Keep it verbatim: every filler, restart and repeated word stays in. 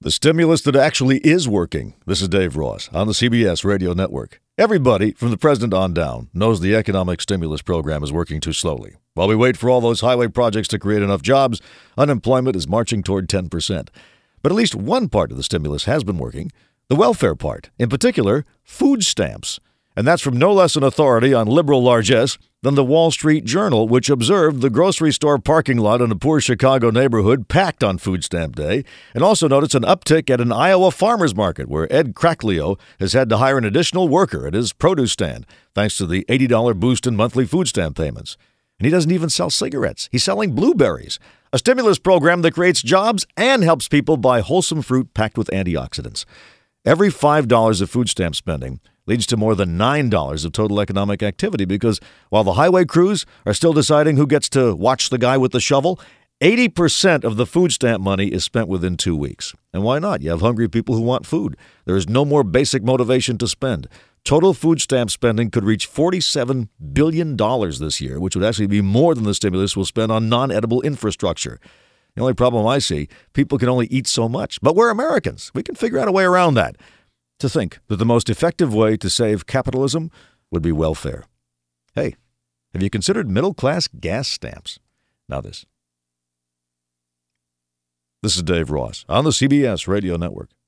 The stimulus that actually is working. This is Dave Ross on the C B S Radio Network. Everybody, from the president on down, knows the economic stimulus program is working too slowly. While we wait for all those highway projects to create enough jobs, unemployment is marching toward ten percent. But at least one part of the stimulus has been working, the welfare part, in particular, food stamps. And that's from no less an authority on liberal largesse than the Wall Street Journal, which observed the grocery store parking lot in a poor Chicago neighborhood packed on Food Stamp Day, and also noticed an uptick at an Iowa farmer's market where Ed Cracklio has had to hire an additional worker at his produce stand, thanks to the eighty dollars boost in monthly food stamp payments. And he doesn't even sell cigarettes. He's selling blueberries, a stimulus program that creates jobs and helps people buy wholesome fruit packed with antioxidants. Every five dollars of food stamp spending leads to more than nine dollars of total economic activity because while the highway crews are still deciding who gets to watch the guy with the shovel, eighty percent of the food stamp money is spent within two weeks. And why not? You have hungry people who want food. There is no more basic motivation to spend. Total food stamp spending could reach forty-seven billion dollars this year, which would actually be more than the stimulus will spend on non-edible infrastructure. The only problem I see, people can only eat so much. But we're Americans. We can figure out a way around that. To think that the most effective way to save capitalism would be welfare. Hey, have you considered middle-class gas stamps? Now this. This is Dave Ross on the C B S Radio Network.